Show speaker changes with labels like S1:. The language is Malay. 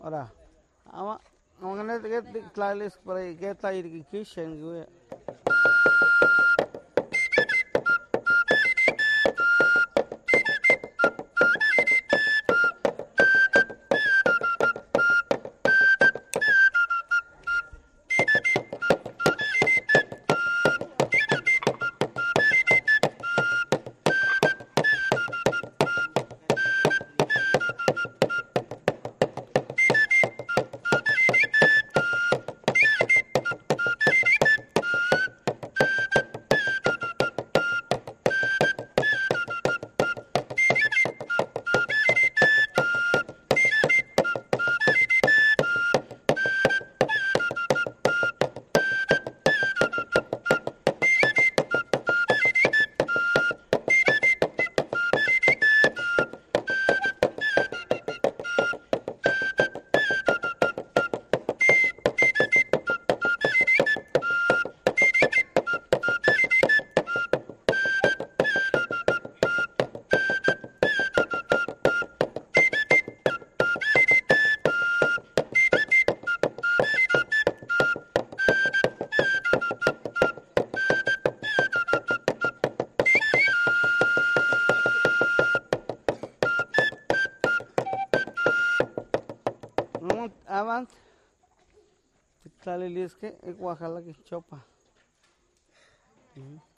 S1: Ora, ama get klailis para get la ir kitchen gue. Avant, klailis ke ek wakala ki chopa.